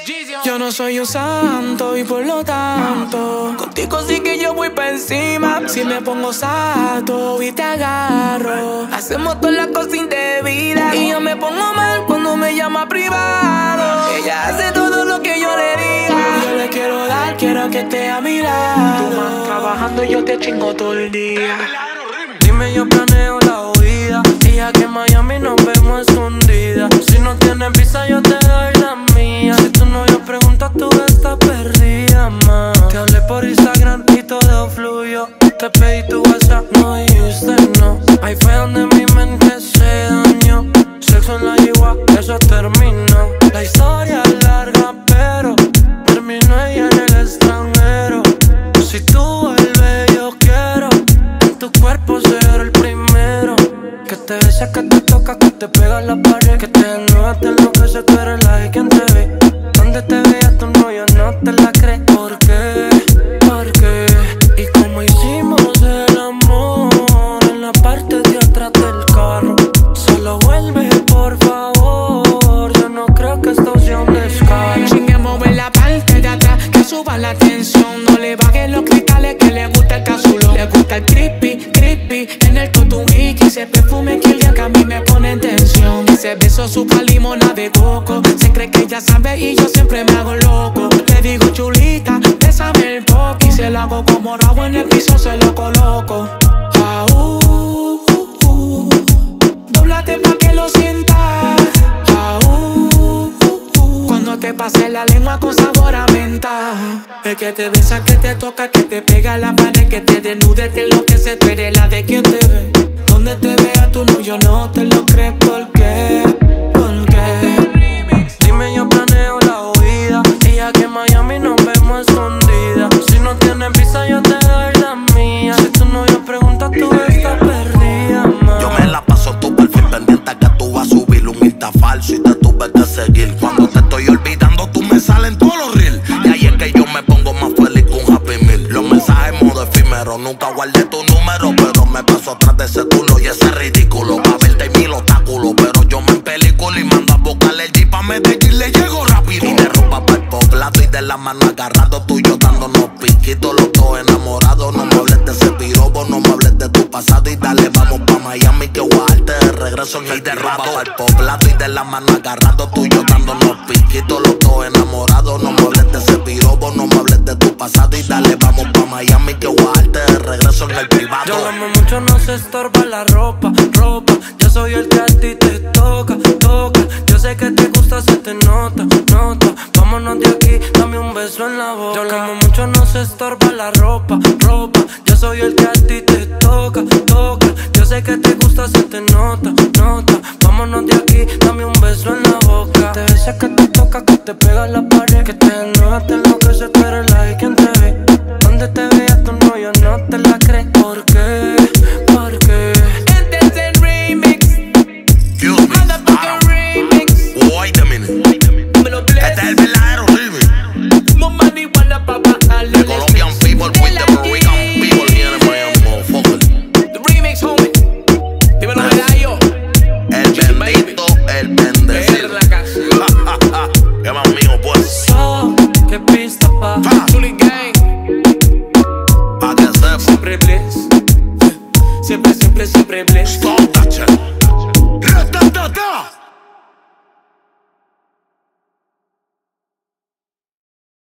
Yo no soy un santo y por lo tanto contigo sí que yo voy pa' encima. Si me pongo sato y te agarro, hacemos todas las cosas indebidas. Y yo me pongo mal cuando me llama privado. Ella hace todo lo que yo le diga. Yo le quiero dar, quiero que esté a mi lado. Tú más trabajando, yo te chingo todo el día. Dime, yo planeo la huida, y ya que en Miami nos vemos escondidas. Si no tienes visa yo te doy la mía. Si tu novio pregunta tú estás perdida, ma. Te hablé por Instagram y todo fluyó. Te pedí tu WhatsApp, no dijiste no. Ahí fue donde mi mente se dañó. Sexo en la yigua, eso terminó. La historia es larga pero terminó ella en el extranjero. Si tú vuelves yo quiero en tu cuerpo ser el primero. Que te besa, que te toca, que te pega en la pared. Que te desnuda, te enloquece, tú eres la de quien te ve. Donde te veas tu novio no te la crees. ¿Por qué? ¿Por qué? Y como hicimos el amor en la parte de atrás del carro. Solo vuelve por favor, yo no creo que esto sea un descaro. Chinguemos en la parte de atrás, que suba la tensión. No le bajen los cristales, que le gusta el cazulo. Le gusta el creepy, creepy, en el cotumiqui. Ese perfume que el día que a mí me pone en tensión. Ese beso, su limona de coco. Se cree que ella sabe y yo siempre me hago loco. Le digo chulita, bésame el poqui. Se lo hago como rabo en el piso, se lo coloco. Dóblate pa' que lo sientas. Cuando te pase la lengua con sabor a menta. El que te besa, que te toca, que te pega a la pared. Que te desnude, te enloquece, tú eres la de quien te ve. Donde te vea tú no, yo no te lo crees. ¿Por qué? ¿Por qué? Dime, yo planeo la huida, y ya que en Miami nos vemos escondidas. Si no tienes visa yo te doy la mía. Si tu novio pregunta tú estás perdida, ma. Yo me la paso tu perfil pendiente que tú vas a subir un Insta falso y te tuve que seguir. Cuando te estoy olvidando tú me salen todos los reels. Y ahí es que yo me pongo más feliz que un Happy Meal. Los mensajes modo efímero, nunca guardé tu número, pero me paso atrás de ese culo y ese ridículo. Pa' verte hay mil obstáculos, pero yo me empeliculo y mando a buscarle el jeep pa' Medellín, le llego rápido. Y de ropa pa'l poblado y de la mano agarrado, tú y yo dándonos piquitos, los dos enamorados. No me hables de ese pirobo, no me hables de tu pasado. Y dale, vamos pa' Miami que voy a darte de regreso en el derrado. Pa'l poblado y de la mano agarrado, tú y yo dándonos piquitos, los dos enamorados. No me hables de ese pirobo, no me hables de tu pasado. Y dale, vamos pa' Miami que voy a darte de regreso en el privado. Yo amo mucho, no se estorba la ropa, ropa. Yo soy el que a ti te toca, toca. Yo sé que te gusta, se te nota, nota. Vámonos de aquí, dame un beso en la boca. Yo amo mucho, no se estorba la ropa, ropa. Yo soy el que a ti te